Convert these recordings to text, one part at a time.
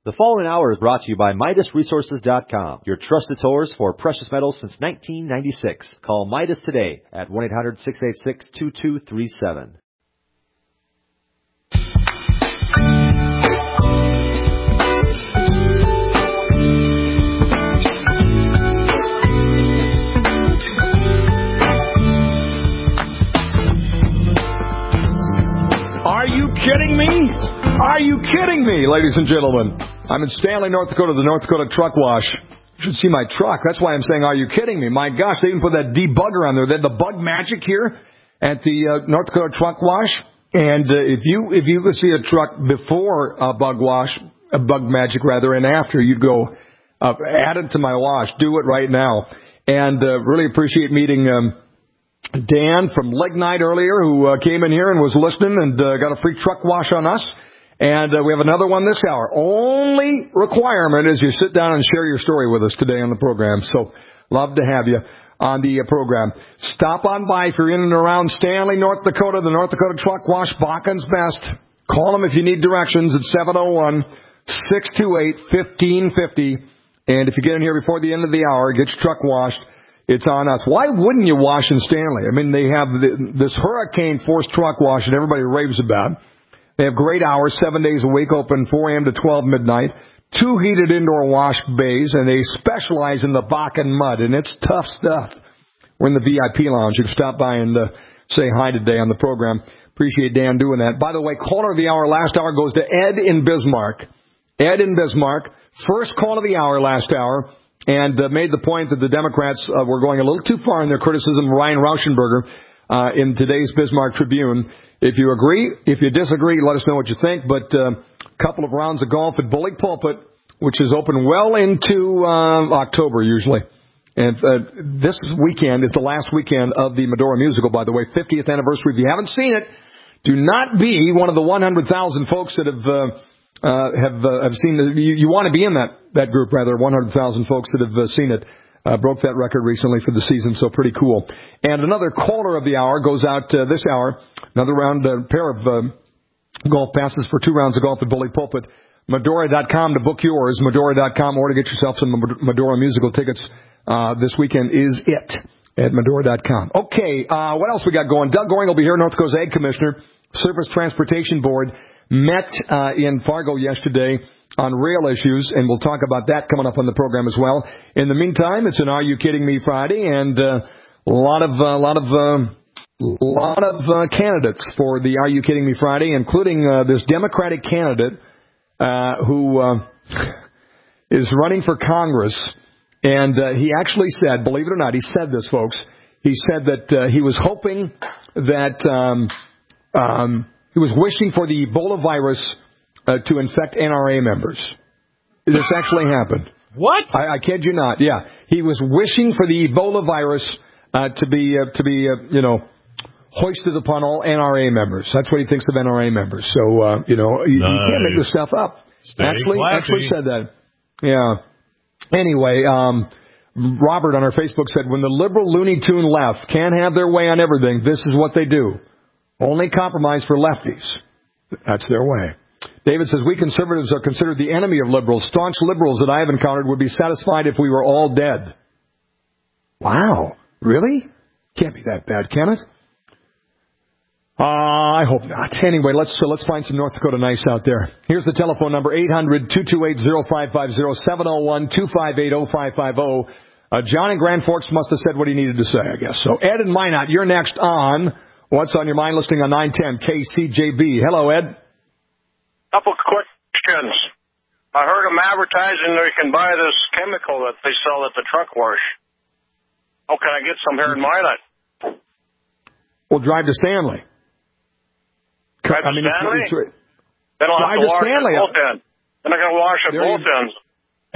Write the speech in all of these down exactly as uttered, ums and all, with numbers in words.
The following hour is brought to you by Midas Resources dot com, your trusted source for precious metals since nineteen ninety-six. Call Midas today at one eight hundred, six eight six, two two three seven. Are you kidding me? Are you kidding me, ladies and gentlemen? I'm in Stanley, North Dakota, the North Dakota Truck Wash. You should see my truck. That's why I'm saying, are you kidding me? My gosh, they even put that debugger on there. They had the bug magic here at the uh, North Dakota Truck Wash. And uh, if you if you could see a truck before a bug wash, a bug magic rather, and after, you'd go, uh, add it to my wash. Do it right now. And uh, really appreciate meeting um, Dan from Lignite earlier, who uh, came in here and was listening and uh, got a free truck wash on us. And uh, we have another one this hour. Only requirement is you sit down and share your story with us today on the program. So love to have you on the uh, program. Stop on by if you're in and around Stanley, North Dakota, the North Dakota Truck Wash, Bakken's Best. Call them if you need directions at seven oh one, six two eight, one five five oh. And if you get in here before the end of the hour, get your truck washed. It's on us. Why wouldn't you wash in Stanley? I mean, they have the, this hurricane-forced truck wash that everybody raves about. They have great hours, seven days a week, open four a.m. to twelve midnight, two heated indoor wash bays, and they specialize in the Bakken mud, and it's tough stuff. We're in the V I P lounge. You can stop by and uh, say hi today on the program. Appreciate Dan doing that. By the way, caller of the hour last hour goes to Ed in Bismarck. Ed in Bismarck, first call of the hour last hour, and uh, made the point that the Democrats uh, were going a little too far in their criticism of Ryan Rauschenberger uh, in today's Bismarck Tribune. If you agree, if you disagree, let us know what you think. But a uh, couple of rounds of golf at Bully Pulpit, which is open well into uh, October usually. And uh, this weekend is the last weekend of the Medora musical, by the way, fiftieth anniversary. If you haven't seen it, do not be one of the one hundred thousand folks that have uh, uh, have uh, have seen it. You, you want to be in that, that group, rather, one hundred thousand folks that have uh, seen it. Uh, broke that record recently for the season, so pretty cool. And another caller of the hour goes out uh, this hour. Another round, a uh, pair of uh, golf passes for two rounds of golf at Bully Pulpit. Medora dot com to book yours. Medora dot com or to get yourself some Medora musical tickets. Uh, this weekend is it at Medora dot com. Okay, uh, what else we got going? Doug Goring will be here, North Dakota's Ag Commissioner. Surface Transportation Board met uh, in Fargo yesterday on rail issues, and we'll talk about that coming up on the program as well. In the meantime, it's an Are You Kidding Me Friday, and uh, a lot of a uh, lot of uh, lot of uh, candidates for the Are You Kidding Me Friday, including uh, this Democratic candidate uh, who uh, is running for Congress, and uh, he actually said, believe it or not, he said this, folks. He said that uh, he was hoping that um, um, he was wishing for the Ebola virus Uh, to infect N R A members. This actually happened. What? I, I kid you not. Yeah, he was wishing for the Ebola virus uh, to be uh, to be uh, you know hoisted upon all N R A members. That's what he thinks of N R A members. So uh, you know you, nice. you can't make this stuff up. Stay actually, classy. actually said that. Yeah. Anyway, um, Robert on our Facebook said, when the liberal Looney Tune left can't have their way on everything, this is what they do. Only compromise for lefties. That's their way. David says, we conservatives are considered the enemy of liberals. Staunch liberals that I have encountered would be satisfied if we were all dead. Wow. Really? Can't be that bad, can it? Uh, I hope not. Anyway, let's uh, let's find some North Dakota nice out there. Here's the telephone number, eight hundred, two two eight, oh five five oh, seven oh one, two five eight, oh five five oh. Uh, John in Grand Forks must have said what he needed to say, I guess. So, Ed in Minot, you're next on What's on Your Mind, listening on nine ten K C J B. Hello, Ed. Couple quick questions. I heard them advertising that you can buy this chemical that they sell at the truck wash. How can I get some here in Minot? Well, drive to Stanley. Drive I mean, to Stanley? It's, it's, then I'll drive have to, to wash Stanley. at both ends. Then I got to wash at there both you... ends.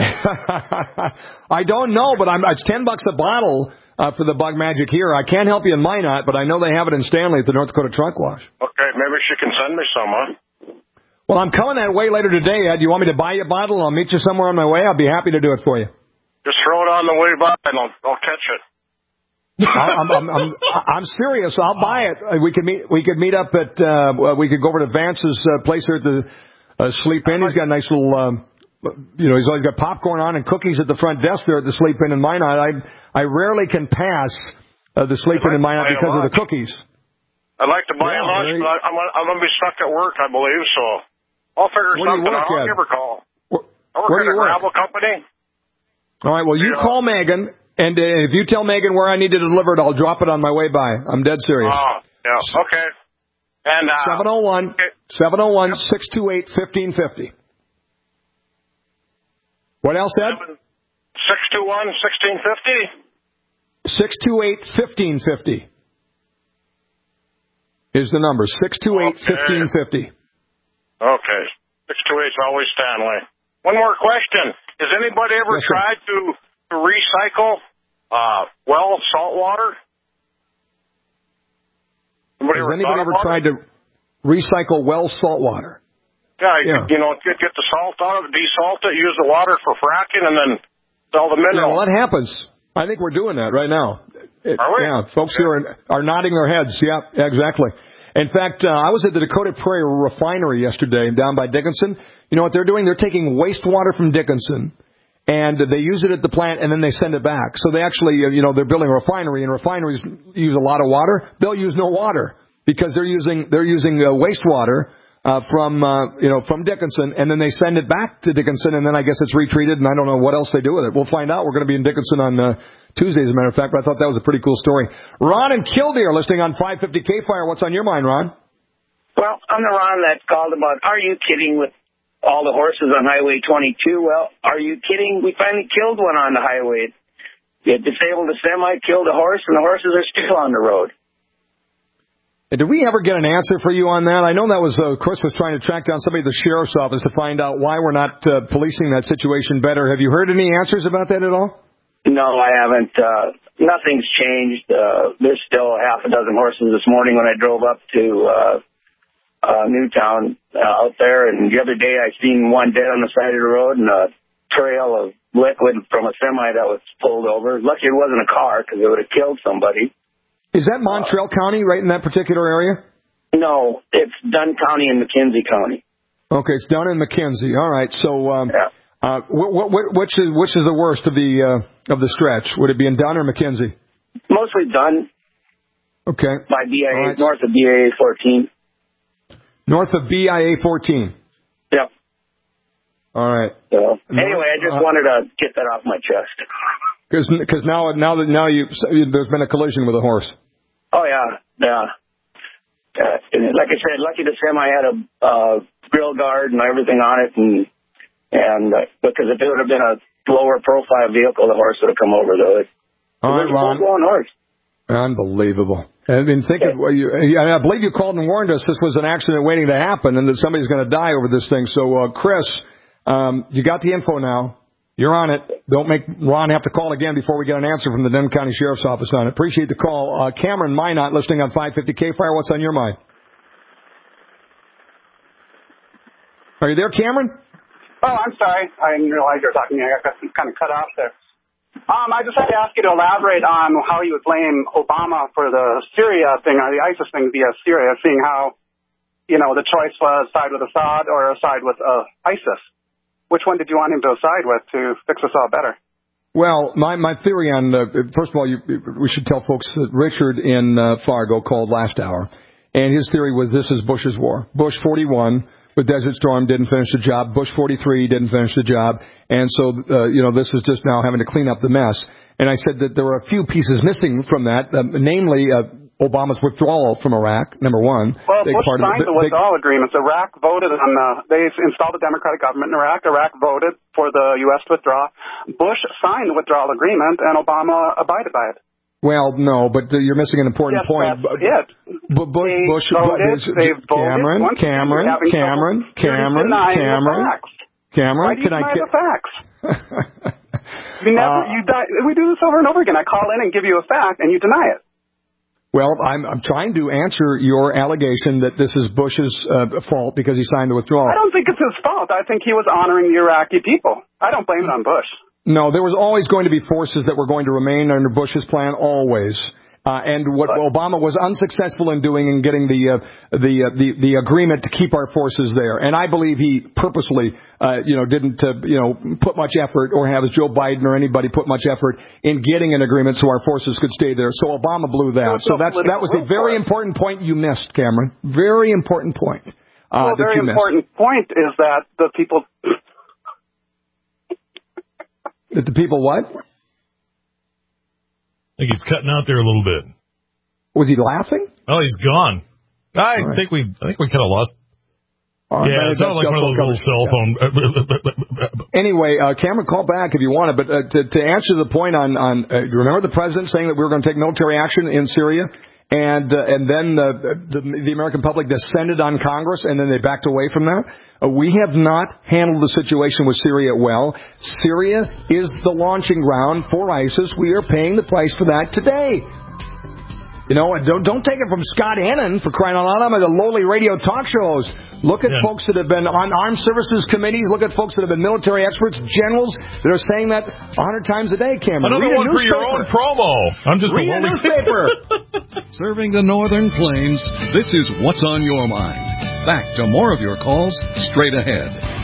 I don't know, but I'm, it's ten bucks a bottle uh, for the Bug Magic here. I can't help you in Minot, but I know they have it in Stanley at the North Dakota Truck Wash. Okay, maybe she can send me some, huh? Well, I'm coming that way later today, Ed. You want me to buy you a bottle? I'll meet you somewhere on my way. I'll be happy to do it for you. Just throw it on the way by, and I'll, I'll catch it. I'm, I'm, I'm, I'm serious. I'll buy it. We could meet. We could meet up at. Uh, we could go over to Vance's uh, place there at the uh, Sleep Inn. He's got a nice little um, you know, he's always got popcorn on and cookies at the front desk there at the Sleep Inn in Minot. I I rarely can pass uh, the Sleep Inn in Minot because of the cookies. I'd like to buy yeah, a lunch, very... but I'm, I'm going to be stuck at work, I believe, so I'll figure Where something out. I'll at? give her a call. Where, I work where at a you gravel work? company. All right, well, you yeah. call Megan, and uh, if you tell Megan where I need to deliver it, I'll drop it on my way by. I'm dead serious. Oh, yeah, okay. And uh, seven oh one, okay. seven oh one, six two eight, fifteen fifty. What else, Ed? six two one, sixteen fifty? six two eight, fifteen fifty is the number. six two eight, fifteen fifty. Okay. six two eight is always Stanley. One more question. Has anybody ever yes, tried to, to recycle uh, well salt water? Anybody Has ever anybody ever tried to recycle well salt water? Yeah, you, yeah. Could, you know, get, get the salt out of it, desalt it, use the water for fracking, and then sell the mineral. Yeah, well, that happens. I think we're doing that right now. It, are we? Yeah, folks here are, are nodding their heads. Yeah, exactly. In fact, uh, I was at the Dakota Prairie Refinery yesterday down by Dickinson. You know what they're doing? They're taking wastewater from Dickinson, and they use it at the plant, and then they send it back. So they actually, you know, they're building a refinery, and refineries use a lot of water. They'll use no water because they're using they're using uh, wastewater uh, from uh, you know from Dickinson, and then they send it back to Dickinson, and then I guess it's retreated, and I don't know what else they do with it. We'll find out. We're going to be in Dickinson on uh, Tuesday, as a matter of fact. But I thought that was a pretty cool story. Ron and Kildare listening on five fifty K Fire. What's on your mind, Ron? Well, I'm the Ron that called about, are you kidding with all the horses on Highway twenty-two? Well, are you kidding? We finally killed one on the highway. It disabled a semi, killed a horse, and the horses are still on the road. And did we ever get an answer for you on that? I know that was, uh, Chris was trying to track down somebody at the sheriff's office to find out why we're not uh, policing that situation better. Have you heard any answers about that at all? No, I haven't. Uh, nothing's changed. Uh, there's still half a dozen horses this morning when I drove up to uh, uh, Newtown uh, out there. And the other day I seen one dead on the side of the road and a trail of liquid from a semi that was pulled over. Lucky it wasn't a car because it would have killed somebody. Is that Montreal uh, County right in that particular area? No, it's Dunn County and McKenzie County. Okay, it's Dunn and McKenzie. All right, so um, yeah. uh, what, what, which is which is the worst of the uh, of the stretch? Would it be in Dunn or McKenzie? Mostly Dunn. Okay. By B I A, right. north of B I A fourteen. North of B I A fourteen. Yep. All right. So anyway, I just uh, wanted to get that off my chest. Because now now that now you there's been a collision with a horse. Oh yeah, yeah. Uh, and like I said, lucky the semi had a uh, grill guard and everything on it, and and uh, because if it would have been a lower profile vehicle, the horse would have come over though. It, All it right, Ron. Going horse. Unbelievable. I mean, think of well, you. I believe you called and warned us this was an accident waiting to happen, and that somebody's going to die over this thing. So, uh, Chris, um, you got the info now. You're on it. Don't make Ron have to call again before we get an answer from the Denton County Sheriff's Office on it. Appreciate the call. Uh, Cameron Minot listening on five fifty K Fire. What's on your mind? Are you there, Cameron? Oh, I'm sorry. I didn't realize you were talking to me. I got kind of cut off there. Um, I just had to ask you to elaborate on how you would blame Obama for the Syria thing, or the ISIS thing via Syria, seeing how, you know, the choice was side with Assad or side with uh, ISIS. Which one did you want him to side with to fix us all better? Well, my, my theory on, uh, first of all, you, we should tell folks that Richard in uh, Fargo called last hour, and his theory was this is Bush's war. Bush forty-one with Desert Storm didn't finish the job. Bush forty-three didn't finish the job. And so, uh, you know, this is just now having to clean up the mess. And I said that there were a few pieces missing from that, uh, namely uh, Obama's withdrawal from Iraq, number one. Well, Bush part signed of the, the withdrawal big, agreements. Iraq voted on the, they installed a democratic government in Iraq. Iraq voted for the U S to withdraw. Bush signed the withdrawal agreement, and Obama abided by it. Well, no, but uh, you're missing an important yes, point. That's it. B- Bush, they Bush, voted, Bush, they Cameron, voted Cameron, Cameron, Cameron, Cameron, Cameron. Why do you can deny I? the facts? you never, uh, you di- we do this over and over again. I call in and give you a fact, and you deny it. Well, I'm, I'm trying to answer your allegation that this is Bush's uh, fault because he signed the withdrawal. I don't think it's his fault. I think he was honoring the Iraqi people. I don't blame it on Bush. No, there was always going to be forces that were going to remain under Bush's plan, always. Uh, and what Obama was unsuccessful in doing in getting the uh, the, uh, the the agreement to keep our forces there, and I believe he purposely, uh, you know, didn't uh, you know put much effort, or have Joe Biden or anybody put much effort in getting an agreement so our forces could stay there. So Obama blew that. So that's that was a very important point you missed, Cameron. Very important point. Uh, well, a very important missed. point is that the people. That the people what? I think he's cutting out there a little bit. Was he laughing? Oh, he's gone. I right. think we I think we kind of lost. Oh, yeah, it sounded like one of those little cell phone. Anyway, uh, Cameron, call back if you want it. But uh, to, to answer the point on, on uh, remember the president saying that we were going to take military action in Syria? And uh, and then uh, the, the American public descended on Congress, and then they backed away from that. Uh, we have not handled the situation with Syria well. Syria is the launching ground for ISIS. We are paying the price for that today. You know, don't don't take it from Scott Hannon, for crying out loud. I'm at the lowly radio talk shows. Look at yeah. folks that have been on armed services committees. Look at folks that have been military experts, generals that are saying that a hundred times a day, Cameron. Another Read one for your own promo. I'm just Read a lowly newspaper. Serving the Northern Plains, this is What's on Your Mind. Back to more of your calls straight ahead.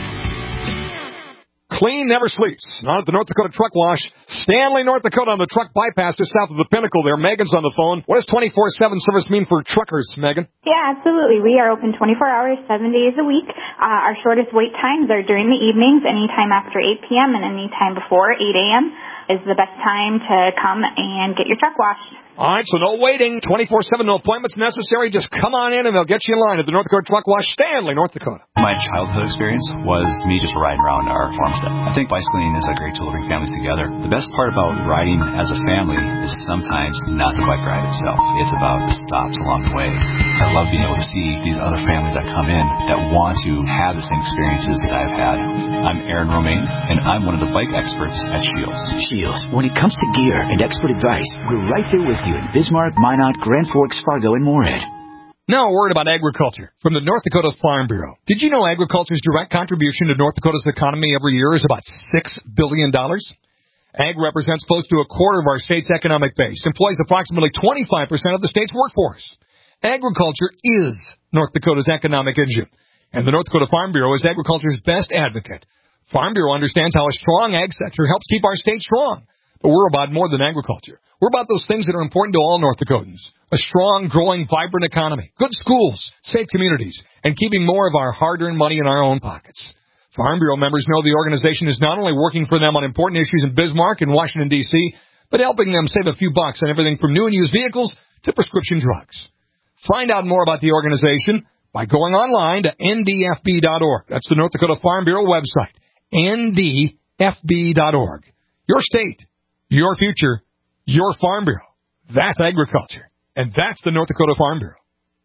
Clean never sleeps. Not at the North Dakota Truck Wash. Stanley, North Dakota on the truck bypass just south of the Pinnacle there. Megan's on the phone. What does twenty-four seven service mean for truckers, Megan? Yeah, absolutely. We are open twenty-four hours, seven days a week. Uh, our shortest wait times are during the evenings, anytime after eight p.m. and anytime before eight a.m. is the best time to come and get your truck washed. All right, so no waiting, twenty-four seven, no appointments necessary. Just come on in and they'll get you in line at the North Dakota Truck Wash, Stanley, North Dakota. My childhood experience was me just riding around our farmstead. I think bicycling is a great tool to bring families together. The best part about riding as a family is sometimes not the bike ride itself. It's about the stops along the way. I love being able to see these other families that come in that want to have the same experiences that I've had. I'm Aaron Romaine, and I'm one of the bike experts at Shields. Shields, when it comes to gear and expert advice, we're right there with you in Bismarck, Minot, Grand Forks, Fargo, and Moorhead. Now a word about agriculture from the North Dakota Farm Bureau. Did you know agriculture's direct contribution to North Dakota's economy every year is about six billion dollars? Ag represents close to a quarter of our state's economic base, employs approximately twenty-five percent of the state's workforce. Agriculture is North Dakota's economic engine, and the North Dakota Farm Bureau is agriculture's best advocate. Farm Bureau understands how a strong ag sector helps keep our state strong. But we're about more than agriculture. We're about those things that are important to all North Dakotans. A strong, growing, vibrant economy, good schools, safe communities, and keeping more of our hard-earned money in our own pockets. Farm Bureau members know the organization is not only working for them on important issues in Bismarck and Washington, D C, but helping them save a few bucks on everything from new and used vehicles to prescription drugs. Find out more about the organization by going online to N D F B dot org. That's the North Dakota Farm Bureau website, N D F B dot org. Your state. Your future, your Farm Bureau. That's agriculture. And that's the North Dakota Farm Bureau.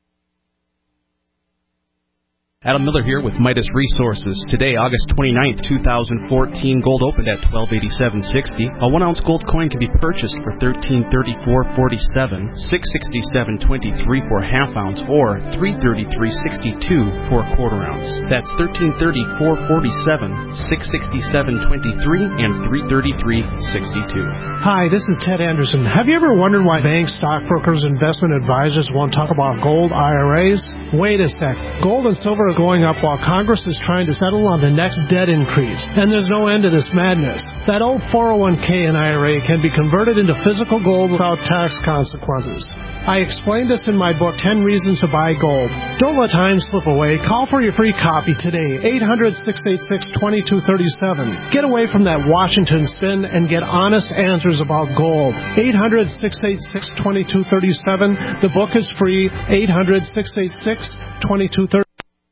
Adam Miller here with Midas Resources. Today, August twenty-ninth, twenty fourteen, gold opened at twelve eighty-seven sixty. A one-ounce gold coin can be purchased for thirteen thirty-four forty-seven, six sixty-seven twenty-three for a half ounce, or three thirty-three sixty-two for a quarter ounce. That's thirteen thirty-four forty-seven, six sixty-seven twenty-three, and three thirty-three sixty-two. Hi, this is Ted Anderson. Have you ever wondered why banks, stockbrokers, investment advisors won't talk about gold I R As? Wait a sec. Gold and silver are going up while Congress is trying to settle on the next debt increase. And there's no end to this madness. That old four oh one k and I R A can be converted into physical gold without tax consequences. I explained this in my book, ten Reasons to Buy Gold. Don't let time slip away. Call for your free copy today, eight hundred, six eight six, two two three seven. Get away from that Washington spin and get honest answers about gold. eight hundred, six eight six, two two three seven. The book is free, eight hundred, six eight six, two two three seven.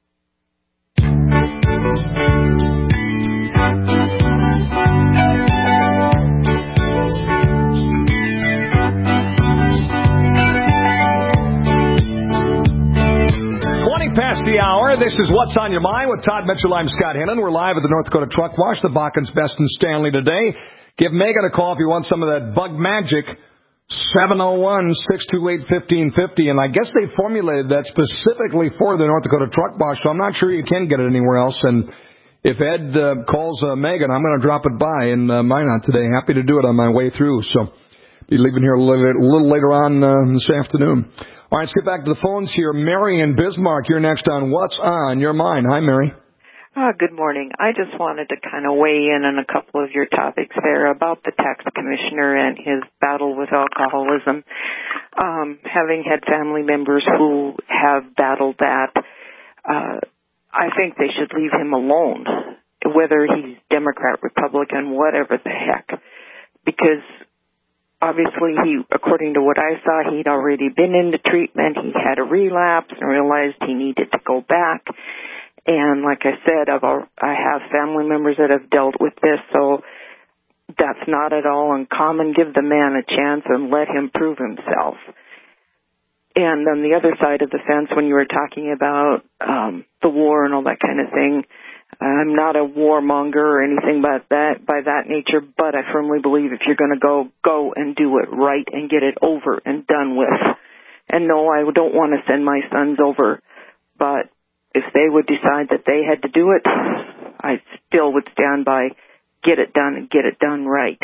Past the hour, this is What's on Your Mind with Todd Mitchell. I'm Scott Hannon. We're live at the North Dakota Truck Wash, the Bakken's Best in Stanley today. Give Megan a call if you want some of that bug magic, seven oh one, six two eight, one five five oh. And I guess they formulated that specifically for the North Dakota Truck Wash, so I'm not sure you can get it anywhere else. And if Ed uh, calls uh, Megan, I'm going to drop it by in uh, Minot today. Happy to do it on my way through. So be leaving here a little, a little later on uh, this afternoon. All right, let's get back to the phones here. Mary in Bismarck, you're next on What's on Your Mind. Hi, Mary. Uh, good morning. I just wanted to kind of weigh in on a couple of your topics there about the tax commissioner and his battle with alcoholism. Um, having had family members who have battled that, uh, I think they should leave him alone, whether he's Democrat, Republican, whatever the heck, because obviously he, according to what I saw, he'd already been into treatment, he had a relapse and realized he needed to go back. And like I said, I've, I have family members that have dealt with this, so that's not at all uncommon. Give the man a chance and let him prove himself. And on the other side of the fence, when you were talking about um, the war and all that kind of thing, I'm not a warmonger or anything but that, by that nature, but I firmly believe if you're going to go, go and do it right and get it over and done with. And no, I don't want to send my sons over, but if they would decide that they had to do it, I still would stand by get it done and get it done right.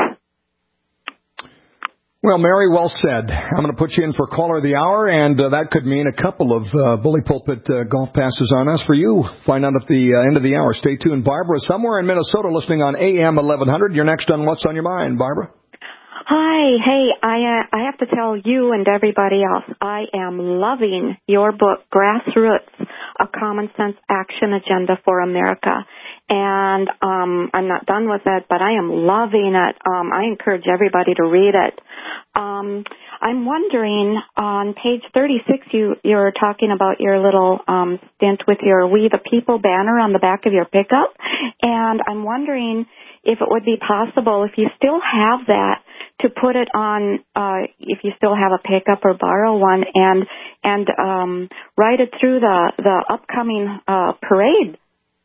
Well, Mary, well said. I'm going to put you in for caller of the hour, and uh, that could mean a couple of uh, Bully Pulpit uh, golf passes on us for you. Find out at the uh, end of the hour. Stay tuned. Barbara, somewhere in Minnesota, listening on A M eleven hundred. You're next on What's on Your Mind, Barbara. Hi, hey, I uh, I have to tell you and everybody else, I am loving your book, Grassroots, A Common Sense Action Agenda for America. And um, I'm not done with it, but I am loving it. Um, I encourage everybody to read it. Um, I'm wondering, on page thirty-six, you, you're talking about your little um, stint with your We the People banner on the back of your pickup. And I'm wondering if it would be possible, if you still have that, to put it on, uh, if you still have a pickup or borrow one, and and um, write it through the, the upcoming uh, parade,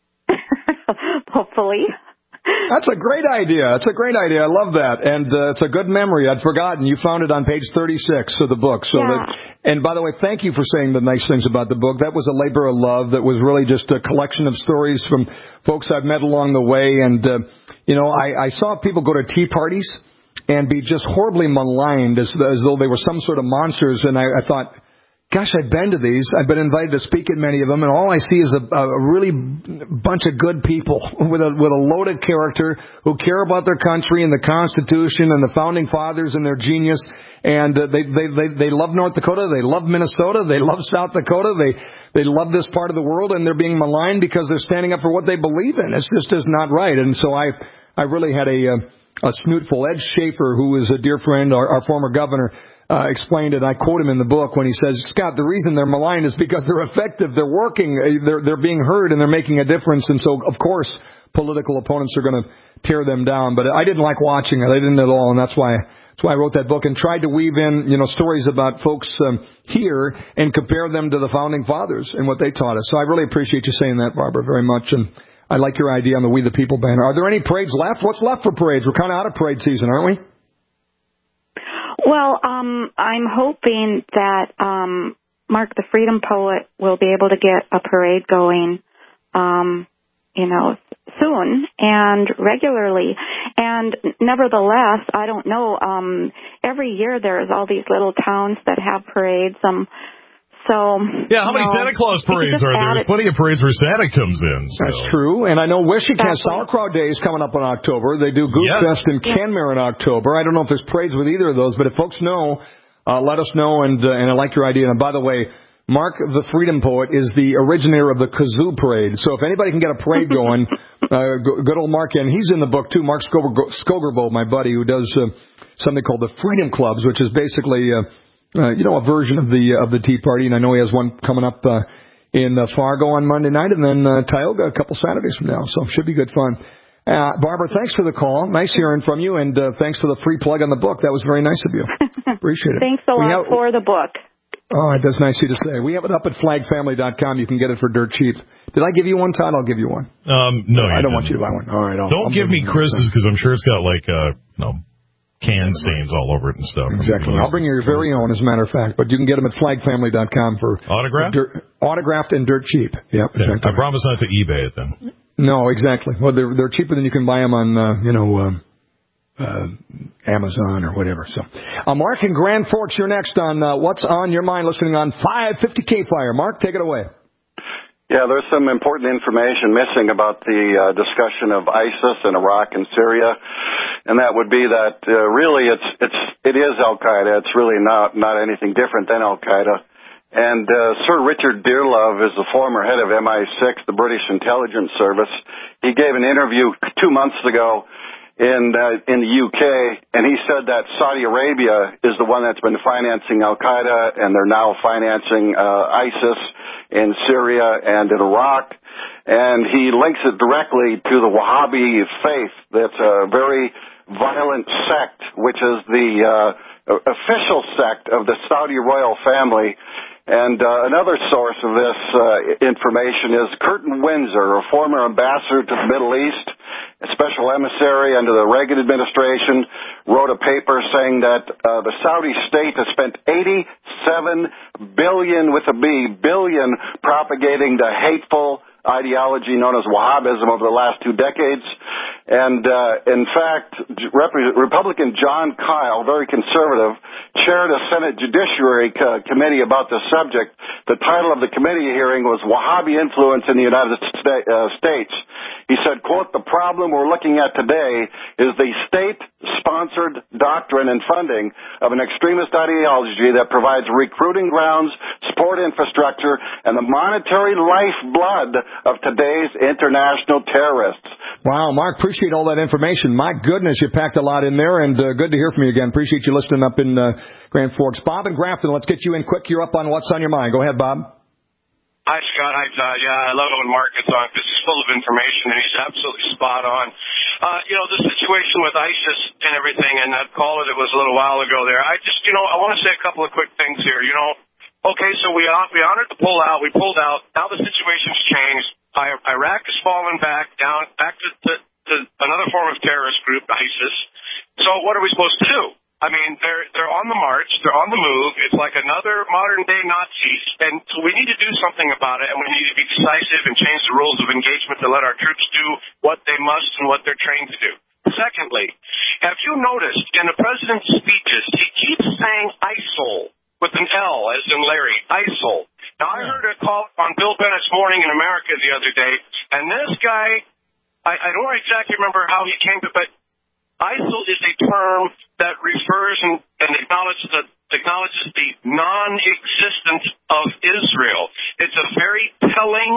hopefully. That's a great idea. That's a great idea. I love that. And uh, it's a good memory. I'd forgotten. You found it on page thirty-six of the book. So yeah. that, and by the way, thank you for saying the nice things about the book. That was a labor of love. That was really just a collection of stories from folks I've met along the way. And, uh, you know, I, I saw people go to tea parties and be just horribly maligned as, as though they were some sort of monsters. And I, I thought, gosh, I've been to these. I've been invited to speak at many of them, and all I see is a, a really bunch of good people with a with a loaded character who care about their country and the Constitution and the Founding Fathers and their genius. And uh, they, they they they love North Dakota, they love Minnesota, they love South Dakota, they they love this part of the world, and they're being maligned because they're standing up for what they believe in. It's just is not right. And so I I really had a uh, a snootful. Ed Schaefer, who is a dear friend, our, our former governor, Uh, explained it. I quote him in the book when he says, Scott, the reason they're maligned is because they're effective, they're working, they're, they're being heard, and they're making a difference. And so, of course, political opponents are going to tear them down. But I didn't like watching it. I didn't at all. And that's why, that's why I wrote that book and tried to weave in, you know, stories about folks um, here and compare them to the Founding Fathers and what they taught us. So I really appreciate you saying that, Barbara, very much. And I like your idea on the We the People banner. Are there any parades left? What's left for parades? We're kind of out of parade season, aren't we? Well, um, I'm hoping that um, Mark the Freedom Poet will be able to get a parade going, um, you know, soon and regularly. And nevertheless, I don't know, um, every year there's all these little towns that have parades. Um, so yeah, how many know, Santa Claus parades are there? There's plenty of parades where Santa comes in. So. That's true. And I know Wishick has Sauerkraut Days coming up in October. They do Goose yes. Fest in yes. Kenmare in October. I don't know if there's parades with either of those, but if folks know, uh, let us know. And uh, and I like your idea. And by the way, Mark the Freedom Poet is the originator of the Kazoo Parade. So if anybody can get a parade going, uh, good old Mark, and he's in the book too, Mark Skogerbo, my buddy, who does uh, something called the Freedom Clubs, which is basically Uh, Uh, you know, a version of the uh, of the Tea Party, and I know he has one coming up uh, in uh, Fargo on Monday night, and then uh, Tioga a couple Saturdays from now, so it should be good fun. Uh, Barbara, thanks for the call. Nice hearing from you, and uh, thanks for the free plug on the book. That was very nice of you. Appreciate it. Thanks a lot have, for the book. Oh, that's nice of you to say. We have it up at flag family dot com. You can get it for dirt cheap. Did I give you one, Todd? I'll give you one. Um, no, I don't didn't. want you to buy one. All right, I'll, don't I'll give me Chris's because I'm sure it's got like uh, you know. can stains all over it and stuff. Exactly. I'll bring you your very own, as a matter of fact. But you can get them at flag family dot com for autographed, dirt, autographed and dirt cheap. Yep. Yeah, exactly. I promise not to eBay it then. No, exactly. Well, they're they're cheaper than you can buy them on, uh, you know, um, uh, Amazon or whatever. So, uh, Mark in Grand Forks, you're next on uh, What's on Your Mind, listening on five fifty K Fire. Mark, take it away. Yeah, there's some important information missing about the uh, discussion of ISIS in Iraq and Syria, and that would be that uh, really it's it's it is Al Qaeda. It's really not not anything different than Al Qaeda. And uh, Sir Richard Dearlove is the former head of M I six, the British intelligence service. He gave an interview two months ago in uh, in the U K, and he said that Saudi Arabia is the one that's been financing Al Qaeda, and they're now financing uh, ISIS in Syria and in Iraq. And he links it directly to the Wahhabi faith. That's a very violent sect, which is the uh, official sect of the Saudi royal family. And uh, another source of this uh, information is Curtin Windsor, a former ambassador to the Middle East, a special emissary under the Reagan administration, wrote a paper saying that uh, the Saudi state has spent eighty-seven billion with a B, billion propagating the hateful ideology known as Wahhabism over the last two decades. And, uh, in fact, Rep- Republican John Kyle, very conservative, chaired a Senate Judiciary co- Committee about this subject. The title of the committee hearing was Wahhabi Influence in the United Sta- uh, States. He said, quote, the problem we're looking at today is the state-sponsored doctrine and funding of an extremist ideology that provides recruiting grounds, support infrastructure, and the monetary lifeblood of today's international terrorists. Wow, Mark, appreciate all that information. My goodness, you packed a lot in there, and uh, good to hear from you again. Appreciate you listening up in uh, Grand Forks. Bob and Grafton, let's get you in quick. You're up on What's on Your Mind. Go ahead, Bob. Hi, Scott. Hi, Todd. Yeah, I love it when Mark gets on because he's full of information, and he's absolutely spot on. Uh, you know, the situation with ISIS and everything, and that call that was a little while ago there, I just, you know, I want to say a couple of quick things here. You know, okay, so we we honored the pull out. We pulled out. Now the situation's changed. Iraq has fallen back down, back to, to, to another form of terrorist group, ISIS. So what are we supposed to do? I mean, they're they're on the march, they're on the move. It's like another modern-day Nazis, and so we need to do something about it, and we need to be decisive and change the rules of engagement to let our troops do what they must and what they're trained to do. Secondly, have you noticed in the president's speeches, he keeps saying ISIL with an L, as in Larry, ISIL. Now, I heard a call on Bill Bennett's Morning in America the other day, and this guy, I, I don't exactly remember how he came to, but ISIL is a term that refers and, and acknowledges, the, acknowledges the non-existence of Israel. It's a very telling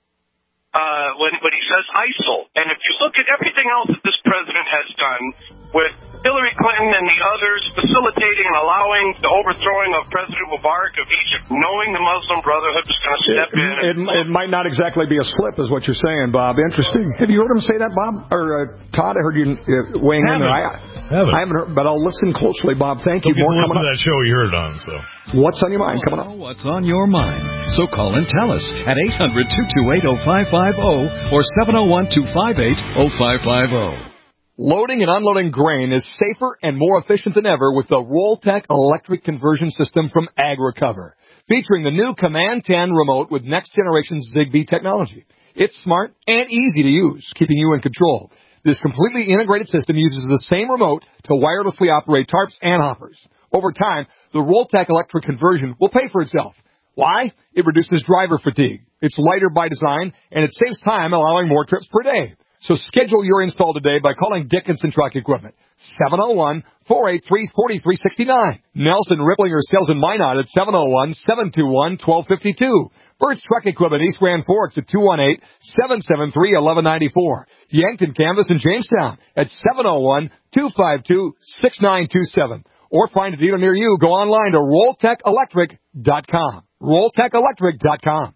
uh, when, when he says ISIL. And if you look at everything else that this president has done with Hillary Clinton and the others facilitating and allowing the overthrowing of President Mubarak of Egypt, knowing the Muslim Brotherhood was going to step it, in. It, it might not exactly be a slip, is what you're saying, Bob. Interesting. Have you heard him say that, Bob? Or uh, Todd, I heard you uh, weighing in there. I, haven't. I haven't heard, but I'll listen closely, Bob. Thank Don't you. More listen coming to up. that show you heard it on. So, What's on your mind? Coming up. What's on your mind? So call and tell us at eight hundred, two two eight, oh five five oh or seven oh one, two five eight, oh five five oh. Loading and unloading grain is safer and more efficient than ever with the Rolltech electric conversion system from AgRecover, featuring the new Command ten remote with next-generation Zigbee technology. It's smart and easy to use, keeping you in control. This completely integrated system uses the same remote to wirelessly operate tarps and hoppers. Over time, the Rolltech electric conversion will pay for itself. Why? It reduces driver fatigue. It's lighter by design, and it saves time, allowing more trips per day. So schedule your install today by calling Dickinson Truck Equipment, seven oh one, four eight three, four three six nine. Nelson Ripplinger Sales in Minot at seven oh one, seven two one, one two five two. Bird's Truck Equipment East Grand Forks at two one eight, seven seven three, one one nine four. Yankton Canvas in Jamestown at seven oh one, two five two, six nine two seven. Or find a dealer near you. Go online to rolltech electric dot com. rolltech electric dot com.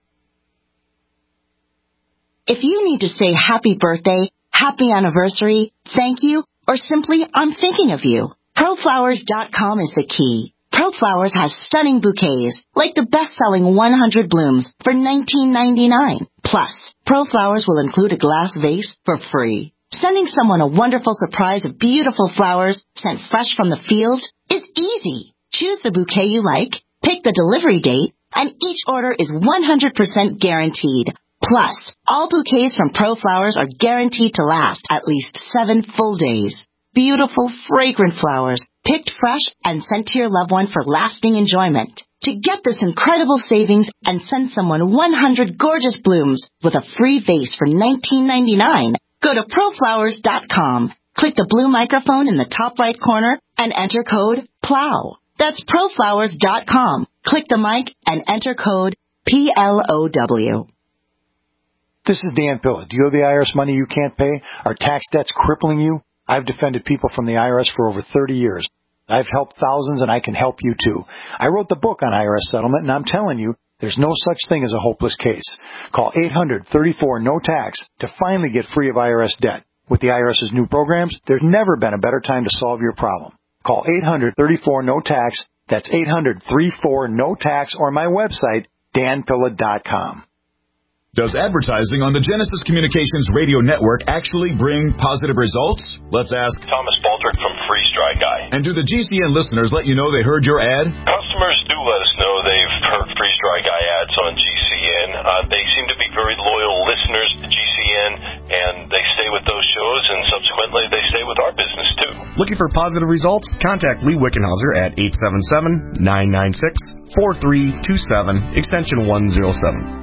If you need to say happy birthday, happy anniversary, thank you, or simply I'm thinking of you, pro flowers dot com is the key. ProFlowers has stunning bouquets, like the best-selling one hundred blooms for nineteen ninety-nine. Plus, ProFlowers will include a glass vase for free. Sending someone a wonderful surprise of beautiful flowers sent fresh from the field is easy. Choose the bouquet you like, pick the delivery date, and each order is one hundred percent guaranteed. Plus, all bouquets from ProFlowers are guaranteed to last at least seven full days. Beautiful, fragrant flowers, picked fresh and sent to your loved one for lasting enjoyment. To get this incredible savings and send someone one hundred gorgeous blooms with a free vase for nineteen ninety-nine, go to proflowers dot com. Click the blue microphone in the top right corner and enter code PLOW. That's proflowers dot com. Click the mic and enter code P L O W. This is Dan Pilla. Do you owe the I R S money you can't pay? Are tax debts crippling you? I've defended people from the I R S for over thirty years. I've helped thousands, and I can help you, too. I wrote the book on I R S settlement, and I'm telling you, there's no such thing as a hopeless case. Call eight hundred, thirty-four, no tax to finally get free of I R S debt. With the IRS's new programs, there's never been a better time to solve your problem. Call eight hundred, thirty-four, no tax. That's eight hundred, thirty-four, no tax, or my website, dan pilla dot com. Does advertising on the Genesis Communications radio network actually bring positive results? Let's ask Thomas Baldrick from Freeze Dry Guy. And do the G C N listeners let you know they heard your ad? Customers do let us know they've heard Freeze Dry Guy ads on G C N. Uh, they seem to be very loyal listeners to G C N, and they stay with those shows, and subsequently they stay with our business too. Looking for positive results? Contact Lee Wickenhauser at eight seven seven, nine nine six, four three two seven, extension one oh seven.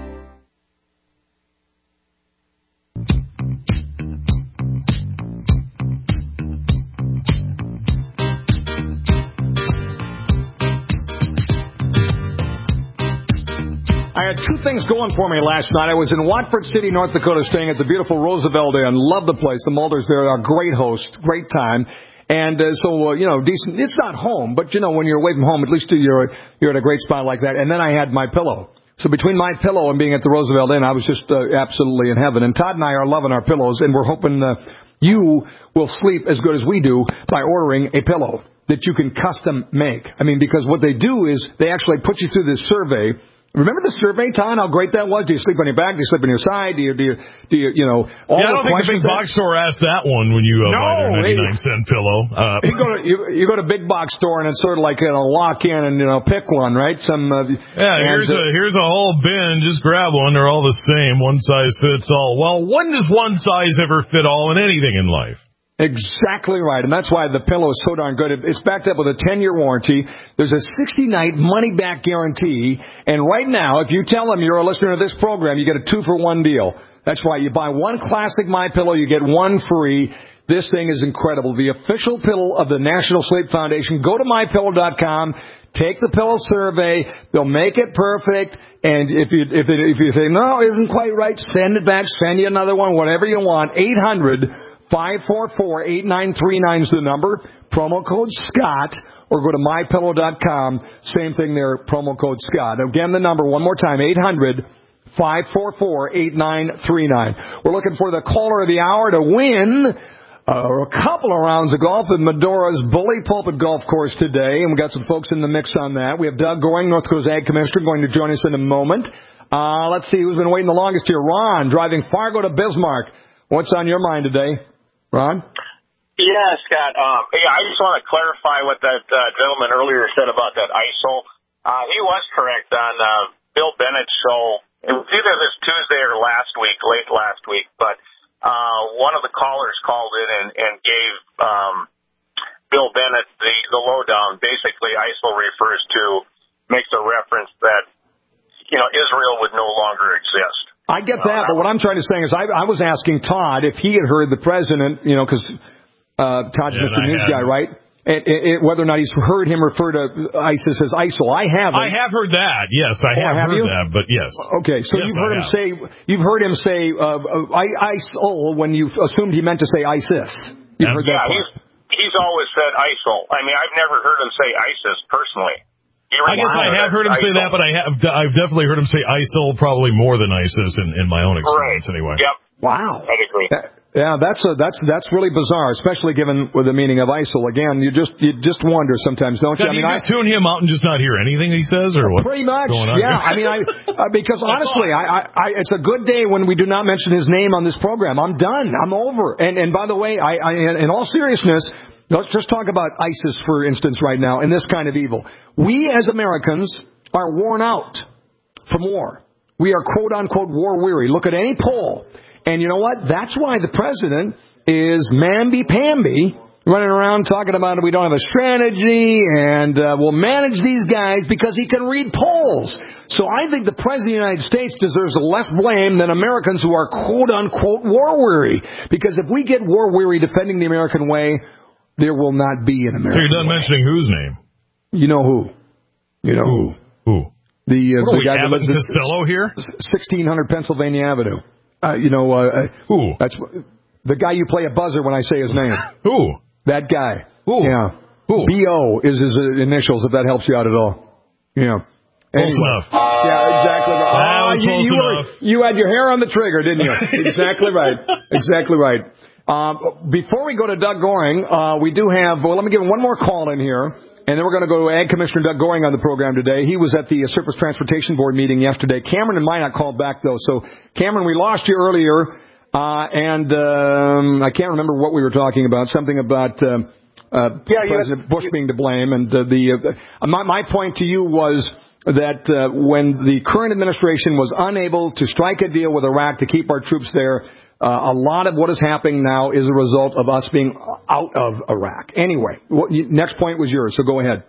I had two things going for me last night. I was in Watford City, North Dakota, staying at the beautiful Roosevelt Inn. Love the place. The Mulders there are a great host, great time. And uh, so, uh, you know, decent. It's not home, but, you know, when you're away from home, at least you're, you're at a great spot like that. And then I had My Pillow. So between My Pillow and being at the Roosevelt Inn, I was just uh, absolutely in heaven. And Todd and I are loving our pillows, and we're hoping uh, you will sleep as good as we do by ordering a pillow that you can custom make. I mean, because what they do is they actually put you through this survey. Remember the survey, Todd, how great that was? Do you sleep on your back? Do you sleep on your side? Do you, do you, do you, you know, all yeah, I the don't think the big that... box store asked that one when you uh, no, buy their ninety-nine cent pillow. Uh, you go to you, you go to big box store and it's sort of like, you know, lock in and, you know, pick one, right? Some uh, yeah, here's and, a here's a whole bin. Just grab one. They're all the same. One size fits all. Well, when does one size ever fit all in anything in life? Exactly right, and that's why the pillow is so darn good. It's backed up with a ten-year warranty. There's a sixty-night money-back guarantee, and right now, if you tell them you're a listener to this program, you get a two-for-one deal. That's right. You buy one classic My Pillow, you get one free. This thing is incredible. The official pillow of the National Sleep Foundation. Go to my pillow dot com. Take the pillow survey. They'll make it perfect. And if you if it, if you say no, it isn't quite right, send it back. Send you another one. Whatever you want. eight hundred, five four four, eight nine three nine is the number. Promo code Scott, or go to my pillow dot com. Same thing there, promo code Scott. Again, the number one more time, eight hundred, five four four, eight nine three nine. We're looking for the caller of the hour to win uh, a couple of rounds of golf at Medora's Bully Pulpit Golf Course today, and we got some folks in the mix on that. We have Doug Goring, North Dakota's Ag Commissioner, going to join us in a moment. Uh, let's see who's been waiting the longest here. Ron, driving Fargo to Bismarck. What's on your mind today? Ron? Yeah, Scott. Um, yeah, I just want to clarify what that uh, gentleman earlier said about that I S O. Uh, he was correct on uh, Bill Bennett's show. It was either this Tuesday or last week, late last week, but uh, one of the callers called in and, and gave um, Bill Bennett the, the lowdown. Basically, I S O refers to, makes a reference that, you know, Israel would no longer exist. I get that, but what I'm trying to say is I, I was asking Todd if he had heard the president, you know, because uh, Todd's yeah, Mister News guy, right? And, and whether or not he's heard him refer to ISIS as I S I L. I haven't. I have heard that. Yes, I oh, have, have heard you? that. But yes. Okay, so yes, you've heard I him have. say you've heard him say uh, I S I L when you assumed he meant to say ISIS. You've heard yeah, that part. he's he's always said I S I L. I mean, I've never heard him say ISIS personally. I guess I have heard him say that, but I have I've definitely heard him say I S I L probably more than ISIS in, in my own experience, right. anyway. Yep. Wow. I agree. Yeah, that's a, that's that's really bizarre, especially given with the meaning of I S I L. Again, you just you just wonder sometimes, don't you? Can I mean, you I just tune him out and just not hear anything he says, or what? Pretty much. Going on Yeah, here? I mean, I uh, because honestly, I, I, I it's a good day when we do not mention his name on this program. I'm done. I'm over. And and by the way, I, I in all seriousness. Let's just talk about ISIS, for instance, right now, and this kind of evil. We, as Americans, are worn out from war. We are, quote-unquote, war-weary. Look at any poll. And you know what? That's why the president is mamby-pamby running around talking about we don't have a strategy and uh, we'll manage these guys because he can read polls. So I think the President of the United States deserves less blame than Americans who are quote-unquote war-weary. Because if we get war-weary defending the American way, there will not be an American way. So you're done way. mentioning whose name? You know who. You know who. Who? The, uh, what are the we, guy that Abbott lives and Costello at here? sixteen hundred Pennsylvania Avenue. Uh, you know, uh, who? That's the guy you play a buzzer when I say his name. Who? That guy. Who? Yeah. Who? B O is his initials, if that helps you out at all. Yeah. Close anyway. enough. Yeah, exactly right. That was you, close you, enough. were, you had your hair on the trigger, didn't you? Exactly right. Exactly right. Um, before we go to Doug Goring, uh, we do have, well, let me give one more call in here, and then we're going to go to Ag Commissioner Doug Goring on the program today. He was at the Surface Transportation Board meeting yesterday. Cameron and Minot called back, though. So, Cameron, we lost you earlier, uh, and um, I can't remember what we were talking about, something about uh, uh, yeah, President Bush being to blame. And uh, the uh, my, my point to you was that uh, when the current administration was unable to strike a deal with Iraq to keep our troops there, Uh, a lot of what is happening now is a result of us being out of Iraq. Anyway, what, you, next point was yours, so go ahead.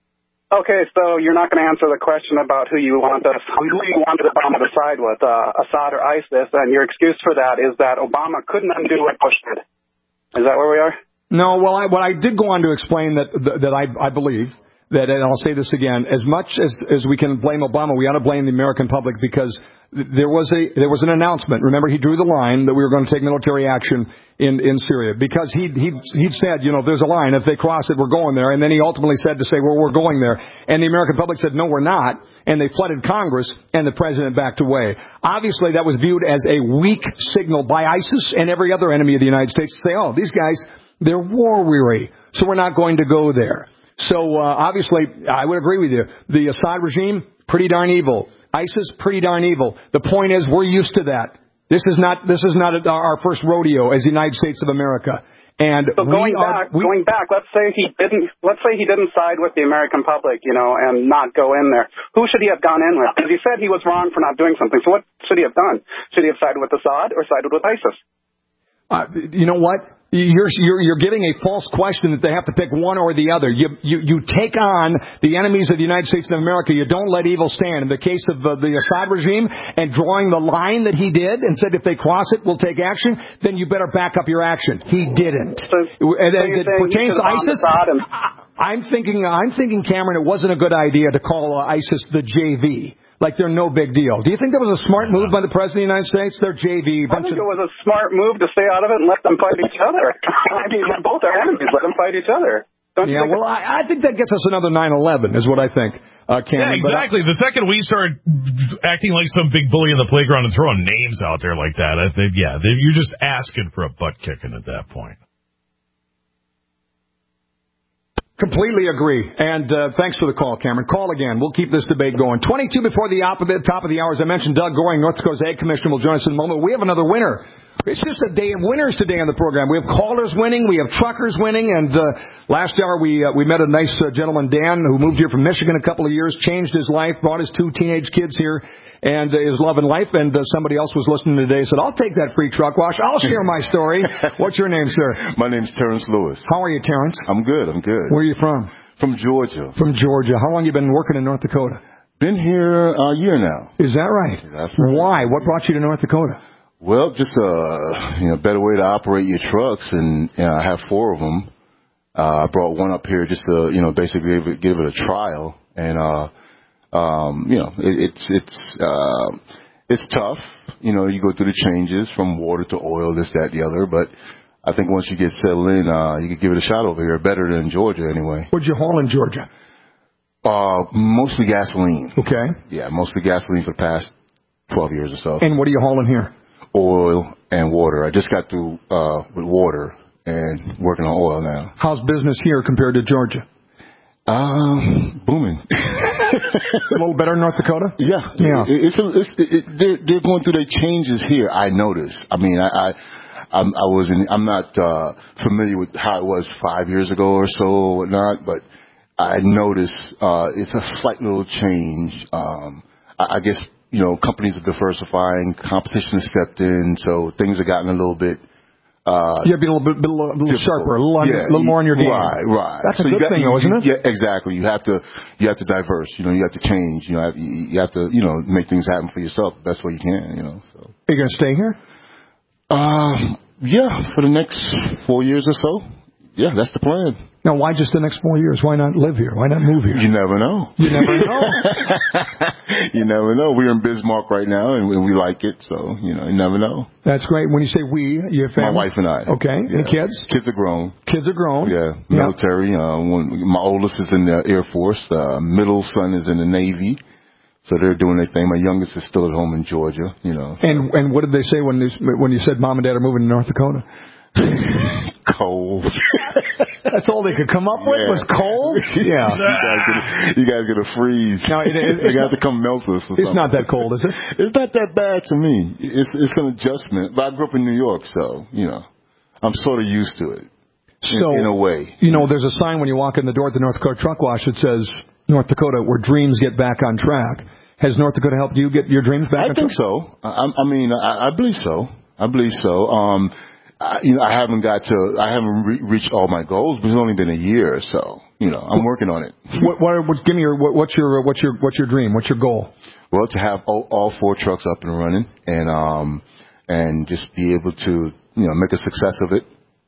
Okay, so you're not going to answer the question about who you want us, who you wanted Obama to side with, uh, Assad or ISIS, and your excuse for that is that Obama couldn't undo what Bush did. Is that where we are? No, well, I, what I did go on to explain that that I, I believe that, and I'll say this again, as much as, as we can blame Obama, we ought to blame the American public because there was a there was an announcement. Remember, he drew the line that we were going to take military action in, in Syria because he he he said, you know, there's a line. If they cross it, we're going there. And then he ultimately said to say, well, we're going there. And the American public said, no, we're not. And they flooded Congress, and the president backed away. Obviously, that was viewed as a weak signal by ISIS and every other enemy of the United States to say, oh, these guys, they're war weary, so we're not going to go there. So uh, obviously, I would agree with you. The Assad regime, pretty darn evil. ISIS, pretty darn evil. The point is, we're used to that. This is not this is not our first rodeo as the United States of America. And so going we are, back, we, going back, let's say he didn't. Let's say he didn't side with the American public, you know, and not go in there. Who should he have gone in with? Because he said he was wrong for not doing something. So what should he have done? Should he have sided with Assad or sided with ISIS? Uh, you know what? You're, you're, you're giving a false question that they have to pick one or the other. You, you, you take on the enemies of the United States of America. You don't let evil stand. In the case of uh, the Assad regime and drawing the line that he did and said if they cross it, we'll take action, then you better back up your action. He didn't. So, and so as it pertains to ISIS, and... I'm thinking, I'm thinking, Cameron, it wasn't a good idea to call uh, ISIS the J V. Like they're no big deal. Do you think that was a smart move by the President of the United States? They're J V. I think it was a smart move to stay out of it and let them fight each other. I mean, both are enemies. Let them fight each other. Don't yeah, well, I, I think that gets us another nine eleven is what I think, uh, Cameron. Yeah, exactly. I, the second we start acting like some big bully in the playground and throwing names out there like that, I think, yeah, they, you're just asking for a butt kicking at that point. Completely agree. And uh, thanks for the call, Cameron. Call again. We'll keep this debate going. twenty-two before the top of the, top of the hour. As I mentioned, Doug Goring, North Dakota's Ag Commissioner, will join us in a moment. We have another winner. It's just a day of winners today on the program. We have callers winning. We have truckers winning. And uh, last hour we uh, we met a nice uh, gentleman, Dan, who moved here from Michigan a couple of years, changed his life, brought his two teenage kids here, and uh, is loving life. And uh, somebody else was listening today said, I'll take that free truck wash. I'll share my story. What's your name, sir? My name's Terrence Lewis. How are you, Terrence? I'm good. I'm good. Where are you from? From Georgia. From Georgia. How long have you been working in North Dakota? Been here a year now. Is that right? That's right. Why? What brought you to North Dakota? Well, just a you know better way to operate your trucks, and you know, I have four of them. Uh, I brought one up here just to you know basically give it, give it a trial, and uh, um, you know it, it's it's uh, it's tough. You know, you go through the changes from water to oil, this, that, the other, but I think once you get settled in, uh, you can give it a shot over here, better than Georgia anyway. What'd you haul in Georgia? Uh, mostly gasoline. Okay. Yeah, mostly gasoline for the past twelve years or so. And what are you hauling here? Oil and water. I just got through uh, with water and working on oil now. How's business here compared to Georgia? Um, booming. It's a little better in North Dakota? Yeah. Yeah. It, it's, a, it's it, they're, they're going through their changes here, I noticed. I mean, I... I I'm, I was in, I'm not uh, familiar with how it was five years ago or so or whatnot, but I noticed uh, it's a slight little change. Um, I, I guess, you know, companies are diversifying, competition has stepped in, so things have gotten a little bit Uh, you have to be a little bit, a little, a little sharper, a little, on, yeah, a little more on your game. Right, right. That's so a good got, thing, you, though, isn't it? Yeah, exactly. You have to, you have to diverse. You know, you have to change. You know, you have to, you know, make things happen for yourself the best way you can. You know. So. Are you going to stay here? Um, yeah, for the next four years or so. Yeah, that's the plan. Now, why just the next four years? Why not live here? Why not move here? You never know. You never know. You never know. We're in Bismarck right now, and we like it, so, you know, you never know. That's great. When you say we, your family? My wife and I. Okay. Yeah. Any kids? Kids are grown. Kids are grown. Yeah. Military. Yeah. Uh, one, my oldest is in the Air Force. Uh, middle son is in the Navy. So they're doing their thing. My youngest is still at home in Georgia, you know. So. And and what did they say when they, when you said mom and dad are moving to North Dakota? Cold. That's all they could come up with yeah. was cold? Yeah. You guys gonna, you guys gonna freeze. Now, it, it, They're going to have to come melt us. Or it's not that cold, is it? It's not that bad to me. It's it's an adjustment. But I grew up in New York, so, you know, I'm sort of used to it. In, so, in a way. You know, there's a sign when you walk in the door at the North Dakota Truck Wash that says, North Dakota, where dreams get back on track. Has North Dakota helped you get your dreams back I on think track? so. I, I mean, I, I believe so. I believe so. Um, I, you know, I haven't got to, I haven't re- reached all my goals, but it's only been a year or so. You know, I'm working on it. what, what, what, give me your, what, what's your, what's your, what's your dream? What's your goal? Well, to have all, all four trucks up and running, and um, and just be able to, you know, make a success of it,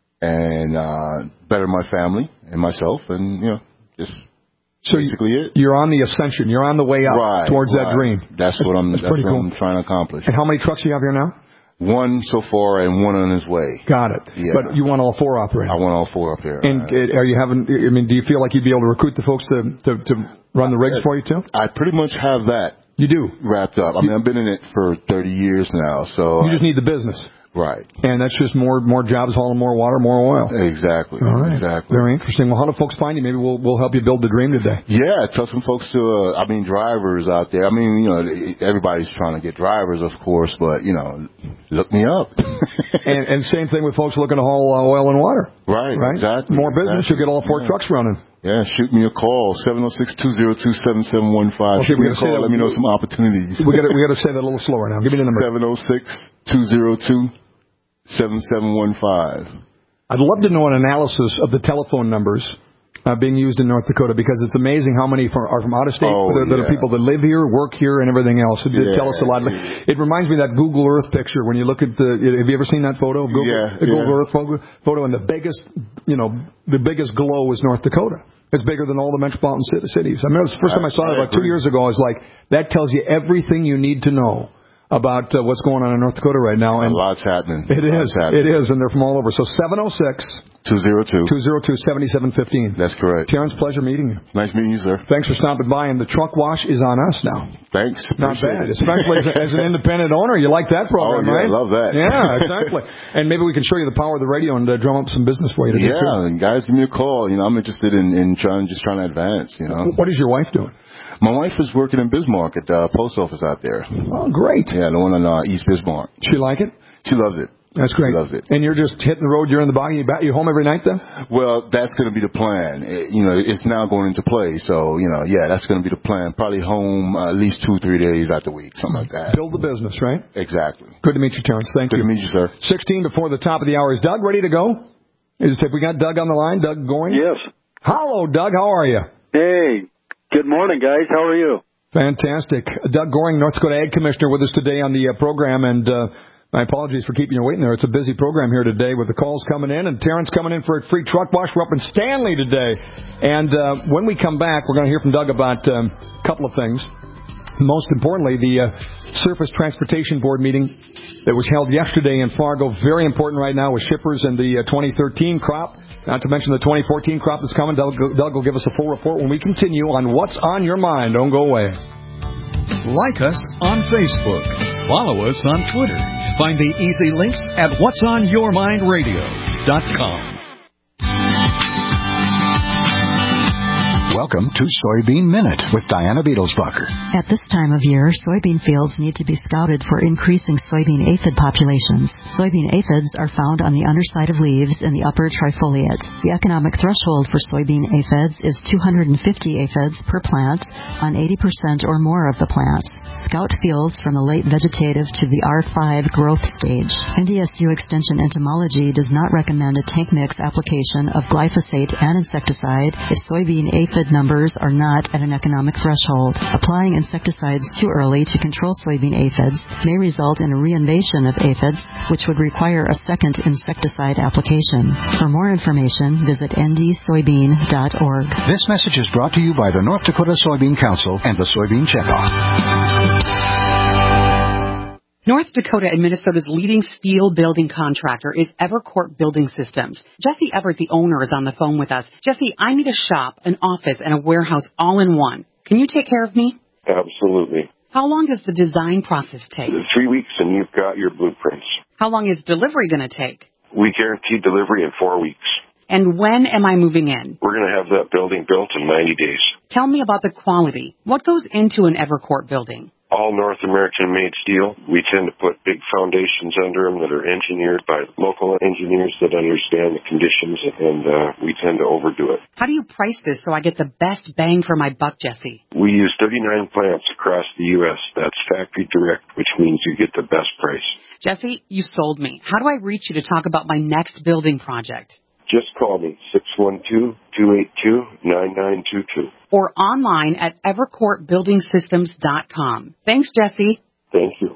and uh, better my family and myself, and you know, just. So basically it. You're on the ascension. You're on the way up right, towards right. that dream. That's, that's what I'm. That's, that's what cool. I'm trying to accomplish. And how many trucks do you have here now? One so far, and one on his way. Got it. Yeah. But you want all four operating. I want all four up here. And right. Are you having? I mean, do you feel like you'd be able to recruit the folks to to, to run the rigs I, for you too? I pretty much have that. You do wrapped up. I mean, I've been in it for thirty years now, so you just need the business. Right. And that's just more more jobs, hauling more water, more oil. Exactly. All right. Exactly. Very interesting. Well, how do folks find you? Maybe we'll we'll help you build the dream today. Yeah, tell some folks to, uh, I mean, drivers out there. I mean, you know, everybody's trying to get drivers, of course, but, you know, look me up. and, and same thing with folks looking to haul uh, oil and water. Right, right. Exactly. More business, exactly. you'll get all four yeah. trucks running. Yeah, shoot me a call, seven oh six, two oh two, seven seven one five. Okay, shoot me a call, let me know some opportunities. we got we got to say that a little slower now. Give me the number. seven oh six, two oh two, seven seven one five. I'd love to know an analysis of the telephone numbers uh, being used in North Dakota, because it's amazing how many from, are from out of state oh, that, yeah. that are people that live here, work here, and everything else. It did yeah, tell us a lot. yeah. It reminds me of that Google Earth picture when you look at the. Have you ever seen that photo? Of Google, yeah, the Google yeah. Earth photo, photo, and the biggest, you know, the biggest glow is North Dakota. It's bigger than all the metropolitan cities. I remember the first time I saw it about two years ago. I was like, that tells you everything you need to know about uh, what's going on in North Dakota right now. And a lot's happening. It is. Happening. It is, and they're from all over. So seven oh six, two oh two, two oh two, seven seven one five. That's correct. Terrence, pleasure meeting you. Nice meeting you, sir. Thanks for stopping by, and the truck wash is on us now. Thanks. Not bad. It. Especially as, a, as an independent owner. You like that program, oh, yeah, right? I love that. Yeah, exactly. And maybe we can show you the power of the radio and uh, drum up some business for you to yeah, do too. and guys, give me a call. You know, I'm interested in, in trying, just trying to advance, you know. What is your wife doing? My wife is working in Bismarck at the post office out there. Oh, great. Yeah, the one on uh, East Bismarck. She like it? She loves it. That's great. She loves it. And you're just hitting the road, you're in the boggy, you back, you home every night then? Well, that's going to be the plan. It, you know, it's now going into play. So, you know, yeah, that's going to be the plan. Probably home uh, at least two, three days out the week, something like that. Build the business, right? Exactly. Good to meet you, Terrence. Thank Good you. to meet you, sir. sixteen before the top of the hour. Is Doug ready to go? Is it, we got Doug on the line? Doug going? Yes. Hello, Doug. How are you? Hey. Good morning, guys. How are you? Fantastic. Doug Goring, North Dakota Ag Commissioner, with us today on the uh, program, and uh, my apologies for keeping you waiting there. It's a busy program here today with the calls coming in, and Terrence coming in for a free truck wash. We're up in Stanley today. And uh, when we come back, we're going to hear from Doug about um, a couple of things. Most importantly, the uh, Surface Transportation Board meeting that was held yesterday in Fargo. Very important right now with shippers and the uh, twenty thirteen crop. Not to mention the twenty fourteen crop that's coming. Doug, Doug will give us a full report when we continue on What's on Your Mind. Don't go away. Like us on Facebook. Follow us on Twitter. Find the easy links at whats on your mind radio dot com. Welcome to Soybean Minute with Diana Beatlesbacher. At this time of year, soybean fields need to be scouted for increasing soybean aphid populations. Soybean aphids are found on the underside of leaves in the upper trifoliate. The economic threshold for soybean aphids is two hundred fifty aphids per plant on eighty percent or more of the plants. Scout fields from the late vegetative to the R five growth stage. N D S U Extension Entomology does not recommend a tank mix application of glyphosate and insecticide if soybean aphid numbers are not at an economic threshold. Applying insecticides too early to control soybean aphids may result in a reinvasion of aphids, which would require a second insecticide application. For more information, visit n d soybean dot org. This message is brought to you by the North Dakota Soybean Council and the Soybean Checkoff. North Dakota and Minnesota's leading steel building contractor is Evercourt Building Systems. Jesse Everett, the owner, is on the phone with us. Jesse, I need a shop, an office, and a warehouse all in one. Can you take care of me? Absolutely. How long does the design process take? Three weeks and you've got your blueprints. How long is delivery going to take? We guarantee delivery in four weeks. And when am I moving in? We're going to have that building built in ninety days. Tell me about the quality. What goes into an Evercourt building? All North American-made steel. We tend to put big foundations under them that are engineered by local engineers that understand the conditions, and uh, we tend to overdo it. How do you price this so I get the best bang for my buck, Jesse? We use thirty-nine plants across the U S That's factory direct, which means you get the best price. Jesse, you sold me. How do I reach you to talk about my next building project? Just call me, six one two, two eight two, nine nine two two. Or online at evercourt building systems dot com. Thanks, Jesse. Thank you.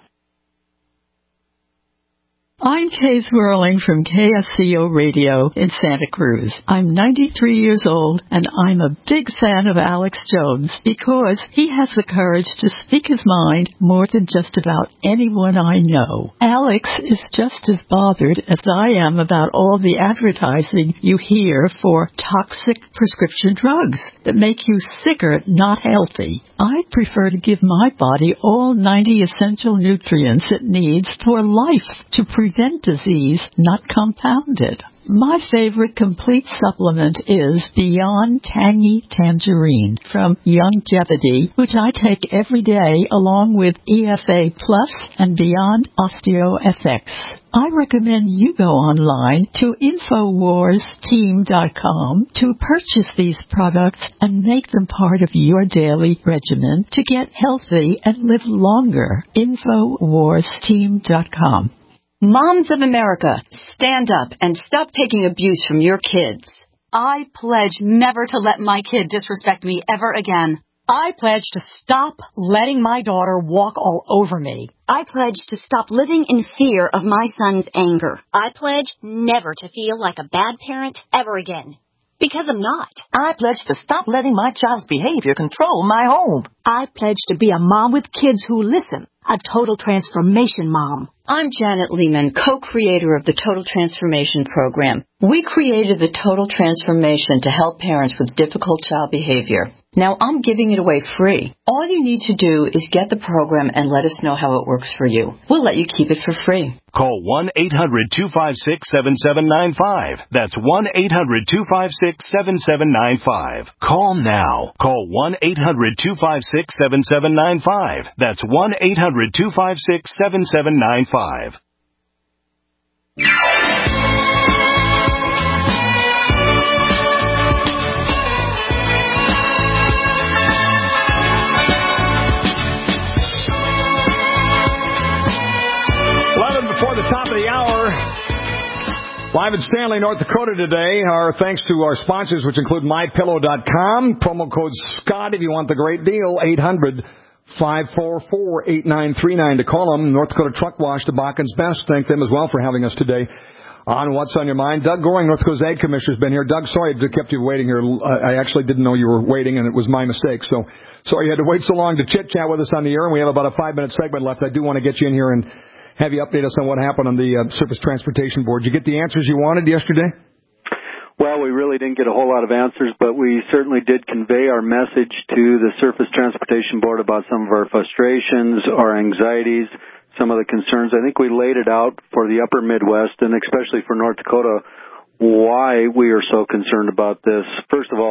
I'm Kay Swirling from K S C O Radio in Santa Cruz. I'm ninety-three years old, and I'm a big fan of Alex Jones because he has the courage to speak his mind more than just about anyone I know. Alex is just as bothered as I am about all the advertising you hear for toxic prescription drugs that make you sicker, not healthy. I prefer to give my body all ninety essential nutrients it needs for life to prevent prevent disease, not compound it. My favorite complete supplement is Beyond Tangy Tangerine from Youngevity, which I take every day along with E F A Plus and Beyond OsteoFX. I recommend you go online to infowars team dot com to purchase these products and make them part of your daily regimen to get healthy and live longer. infowars team dot com. Moms of America, stand up and stop taking abuse from your kids. I pledge never to let my kid disrespect me ever again. I pledge to stop letting my daughter walk all over me. I pledge to stop living in fear of my son's anger. I pledge never to feel like a bad parent ever again. Because I'm not. I pledge to stop letting my child's behavior control my home. I pledge to be a mom with kids who listen. A total transformation mom. I'm Janet Lehman, co-creator of the Total Transformation Program. We created the Total Transformation to help parents with difficult child behavior. Now I'm giving it away free. All you need to do is get the program and let us know how it works for you. We'll let you keep it for free. Call one eight hundred two five six seven seven nine five. That's one eight hundred two five six seven seven nine five. Call now. Call one eight hundred two five six seven seven nine five. That's one eight hundred two five six seven seven nine five. Before the top of the hour, live in Stanley, North Dakota today, our thanks to our sponsors, which include my pillow dot com. Promo code Scott if you want the great deal, eight hundred five four four eight nine three nine to call them. North Dakota Truck Wash, the Bakken's Best. Thank them as well for having us today on What's on Your Mind. Doug Goring, North Dakota's Ag Commissioner, has been here. Doug, sorry I kept you waiting here. I actually didn't know you were waiting, and it was my mistake. So sorry you had to wait so long to chit-chat with us on the air, and we have about a five-minute segment left. I do want to get you in here and have you update us on what happened on the uh, Surface Transportation Board. Did you get the answers you wanted yesterday? Well, we really didn't get a whole lot of answers, but we certainly did convey our message to the Surface Transportation Board about some of our frustrations, our anxieties, some of the concerns. I think we laid it out for the upper Midwest, and especially for North Dakota, why we are so concerned about this. First of all,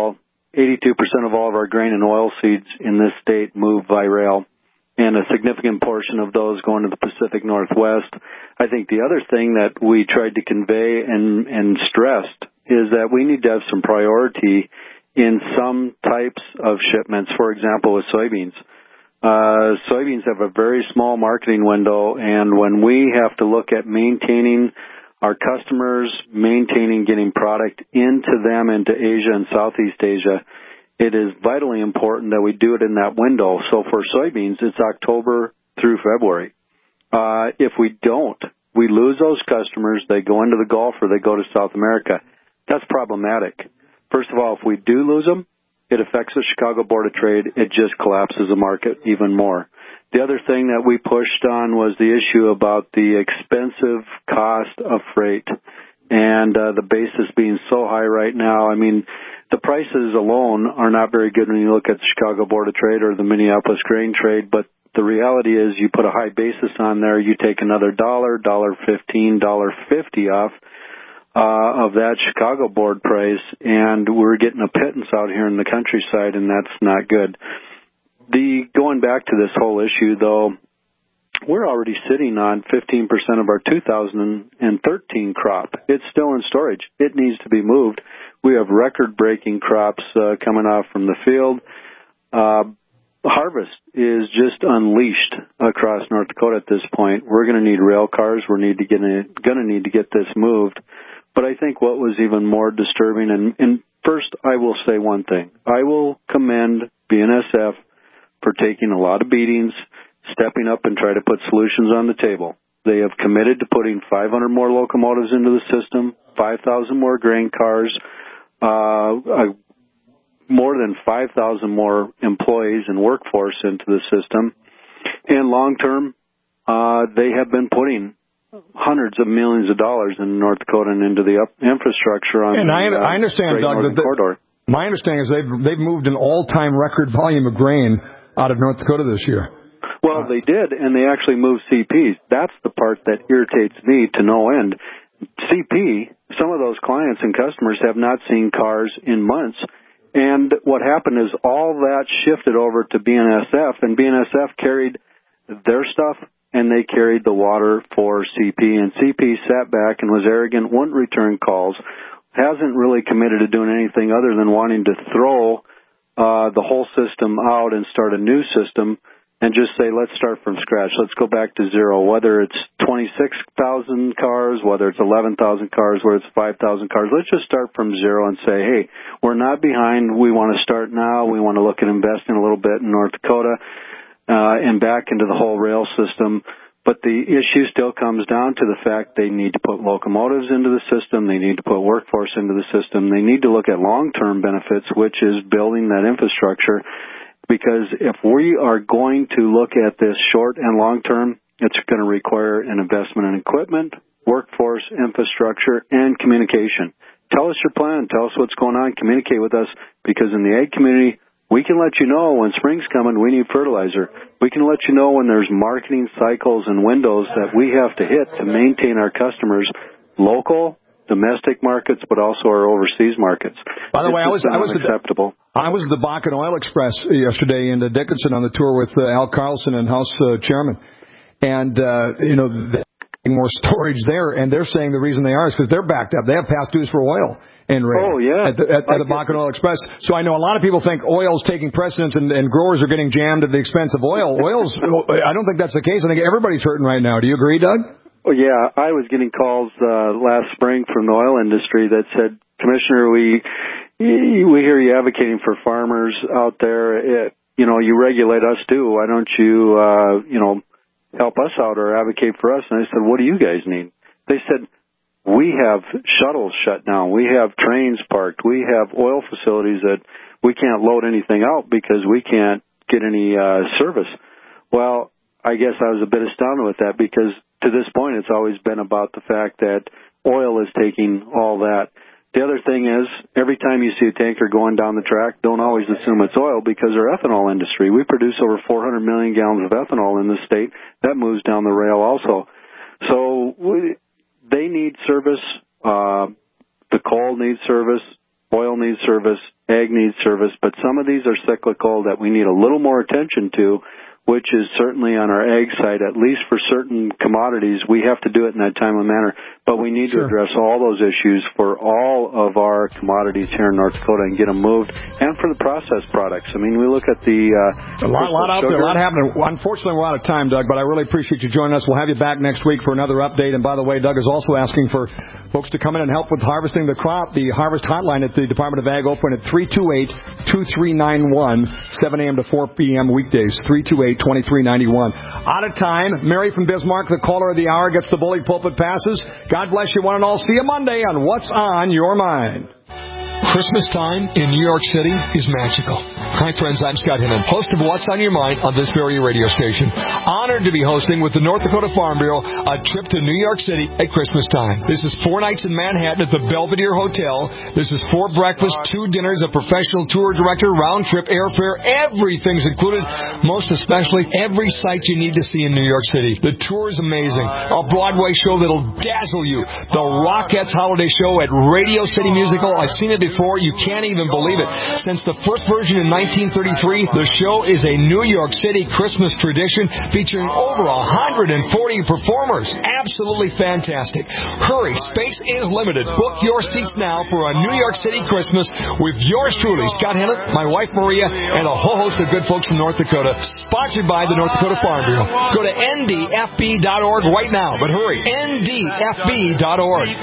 eighty-two percent of all of our grain and oil seeds in this state move by rail, and a significant portion of those going to the Pacific Northwest. I think the other thing that we tried to convey and, and stressed is that we need to have some priority in some types of shipments. For example, with soybeans. Uh, soybeans have a very small marketing window, and when we have to look at maintaining our customers, maintaining getting product into them, into Asia and Southeast Asia, it is vitally important that we do it in that window. So for soybeans, it's October through February. Uh, if we don't, we lose those customers. They go into the Gulf or they go to South America. That's problematic. First of all, if we do lose them, it affects the Chicago Board of Trade. It just collapses the market even more. The other thing that we pushed on was the issue about the expensive cost of freight and uh, the basis being so high right now. I mean, the prices alone are not very good when you look at the Chicago Board of Trade or the Minneapolis Grain Trade, but the reality is you put a high basis on there, you take another dollar, dollar fifteen, dollar fifty off uh, of that Chicago board price, and we're getting a pittance out here in the countryside, and that's not good. The going back to this whole issue, though, we're already sitting on fifteen percent of our two thousand thirteen crop. It's still in storage. It needs to be moved. We have record-breaking crops uh, coming off from the field. Uh, harvest is just unleashed across North Dakota at this point. We're going to need rail cars. We're need to get going to need to get this moved. But I think what was even more disturbing, and, and first I will say one thing. I will commend B N S F for taking a lot of beatings, stepping up and try to put solutions on the table. They have committed to putting five hundred more locomotives into the system, five thousand more grain cars, uh, uh, more than five thousand more employees and workforce into the system. And long term, uh, they have been putting hundreds of millions of dollars in North Dakota and into the up infrastructure on and the I, uh, I understand, Great Doug, Northern that the, Corridor. My understanding is they've they've moved an all-time record volume of grain out of North Dakota this year. Well, they did, and they actually moved C Ps. That's the part that irritates me to no end. C P, some of those clients and customers have not seen cars in months, and what happened is all that shifted over to B N S F, and B N S F carried their stuff, and they carried the water for C P, and C P sat back and was arrogant, wouldn't return calls, hasn't really committed to doing anything other than wanting to throw uh, the whole system out and start a new system and just say, let's start from scratch. Let's go back to zero, whether it's twenty-six thousand cars, whether it's eleven thousand cars, whether it's five thousand cars. Let's just start from zero and say, hey, we're not behind. We want to start now. We want to look at investing a little bit in North Dakota uh, and back into the whole rail system. But the issue still comes down to the fact they need to put locomotives into the system. They need to put workforce into the system. They need to look at long-term benefits, which is building that infrastructure. Because if we are going to look at this short and long-term, it's going to require an investment in equipment, workforce, infrastructure, and communication. Tell us your plan. Tell us what's going on. Communicate with us, because in the ag community, we can let you know when spring's coming, we need fertilizer. We can let you know when there's marketing cycles and windows that we have to hit to maintain our customers' local, domestic markets, but also our overseas markets. By the way, I was I was acceptable. I was at the Bakken Oil Express yesterday in Dickinson on the tour with uh, Al Carlson and House uh, Chairman, and uh, you know, they're getting more storage there, and they're saying the reason they are is because they're backed up. They have past dues for oil and rail. Oh yeah, at the, at, at the Bakken Oil Express. So I know a lot of people think oil's taking precedence, and, and growers are getting jammed at the expense of oil. Oil's I don't think that's the case. I think everybody's hurting right now. Do you agree, Doug? Oh, yeah, I was getting calls uh, last spring from the oil industry that said, Commissioner, we we hear you advocating for farmers out there. It, you know, you regulate us too. Why don't you, uh, you know, help us out or advocate for us? And I said, what do you guys need? They said, we have shuttles shut down. We have trains parked. We have oil facilities that we can't load anything out because we can't get any uh, service. Well, I guess I was a bit astounded with that, because to this point it's always been about the fact that oil is taking all that. The other thing is, every time you see a tanker going down the track, don't always assume it's oil, because our ethanol industry, we produce over four hundred million gallons of ethanol in this state. That moves down the rail also. So we, they need service. Uh, the coal needs service. Oil needs service. ag needs service, but some of these are cyclical that we need a little more attention to, which is certainly on our ag side, at least for certain commodities. We have to do it in that timely manner, but we need sure. to address all those issues for all of our commodities here in North Dakota and get them moved, and for the processed products. I mean, we look at the... Uh, a lot, lot out sugar. there, a lot happening. Unfortunately, we're out of time, Doug, but I really appreciate you joining us. We'll have you back next week for another update. And by the way, Doug is also asking for folks to come in and help with harvesting the crop. The harvest hotline at the Department of Ag open at three two eight, two three nine one, seven a.m. to four p.m. weekdays, three two eight, two three nine one. Out of time. Mary from Bismarck, the caller of the hour, gets the bully pulpit passes. God bless you one and all. See you Monday on What's on Your Mind. Christmas time in New York City is magical. Hi, friends. I'm Scott Hinnon, host of What's on Your Mind on this very radio station. Honored to be hosting with the North Dakota Farm Bureau a trip to New York City at Christmas time. This is four nights in Manhattan at the Belvedere Hotel. This is four breakfasts, two dinners, a professional tour director, round-trip airfare. Everything's included. Most especially, every site you need to see in New York City. The tour is amazing. A Broadway show that'll dazzle you. The Rockettes Holiday Show at Radio City Musical. I've seen it before. You can't even believe it. Since the first version in nineteen thirty-three, the show is a New York City Christmas tradition featuring over one hundred forty performers. Absolutely fantastic. Hurry, space is limited. Book your seats now for a New York City Christmas with yours truly, Scott Hennet, my wife Maria, and a whole host of good folks from North Dakota. Sponsored by the North Dakota Farm Bureau. Go to N D F B dot org right now, but hurry, N D F B dot org.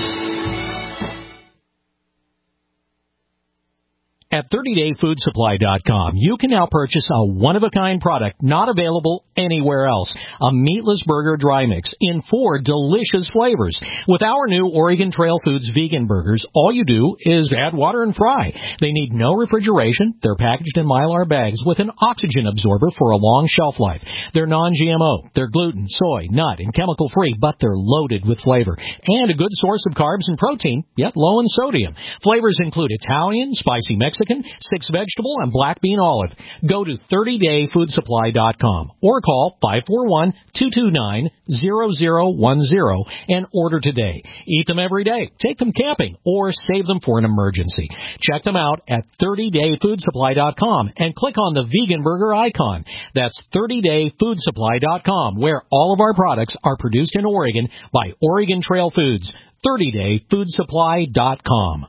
At thirty day food supply dot com, you can now purchase a one-of-a-kind product not available anywhere else. A meatless burger dry mix in four delicious flavors. With our new Oregon Trail Foods vegan burgers, all you do is add water and fry. They need no refrigeration. They're packaged in Mylar bags with an oxygen absorber for a long shelf life. They're non G M O. They're gluten, soy, nut, and chemical-free, but they're loaded with flavor. And a good source of carbs and protein, yet low in sodium. Flavors include Italian, spicy Mexican, six vegetable, and black bean olive. Go to thirty day food supply dot com or call five four one, two two nine, zero zero one zero and order today. Eat them every day, take them camping, or save them for an emergency. Check them out at thirty day food supply dot com and click on the vegan burger icon. That's thirty day food supply dot com, where all of our products are produced in Oregon by Oregon Trail Foods. thirty day food supply dot com.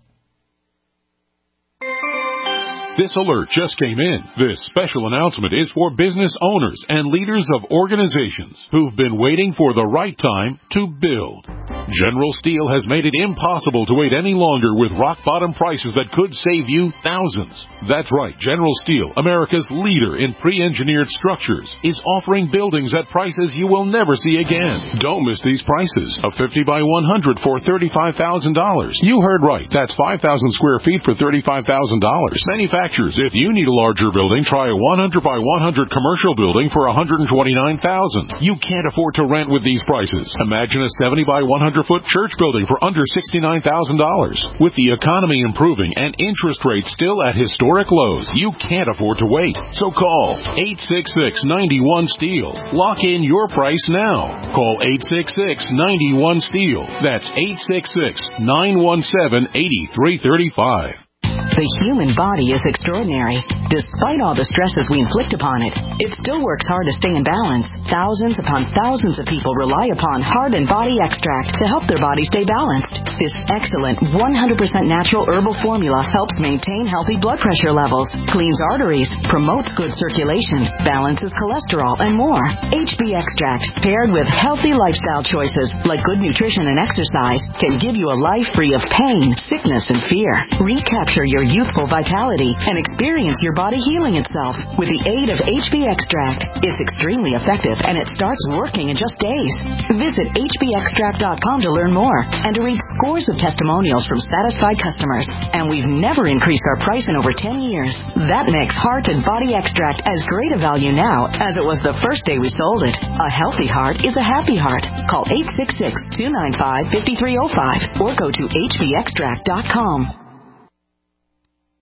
This alert just came in. This special announcement is for business owners and leaders of organizations who've been waiting for the right time to build. General Steel has made it impossible to wait any longer with rock-bottom prices that could save you thousands. That's right, General Steel, America's leader in pre-engineered structures, is offering buildings at prices you will never see again. Don't miss these prices. A fifty by one hundred for thirty-five thousand dollars. You heard right. That's five thousand square feet for thirty-five thousand dollars. Manufacturers, if you need a larger building, try a one hundred by one hundred commercial building for one hundred twenty-nine thousand dollars. You can't afford to rent with these prices. Imagine a seventy by one hundred foot church building for under sixty-nine thousand dollars. With the economy improving and interest rates still at historic lows, you can't afford to wait. So call eight six six, nine one, STEEL. Lock in your price now. Call eight six six, nine one, STEEL. That's eight six six, nine one seven, eight three three five. The human body is extraordinary. Despite all the stresses we inflict upon it, it still works hard to stay in balance. Thousands upon thousands of people rely upon Heart and Body Extract to help their body stay balanced. This excellent one hundred percent natural herbal formula helps maintain healthy blood pressure levels, cleans arteries, promotes good circulation, balances cholesterol, and more. H B Extract, paired with healthy lifestyle choices like good nutrition and exercise, can give you a life free of pain, sickness, and fear. Recapture your youthful vitality and experience your body healing itself with the aid of H B Extract. It's extremely effective and it starts working in just days. Visit H B extract dot com to learn more and to read scores of testimonials from satisfied customers. And we've never increased our price in over ten years. That makes Heart and Body Extract as great a value now as it was the first day we sold it. A healthy heart is a happy heart. Call eight six six, two nine five, five three zero five or go to H B extract dot com.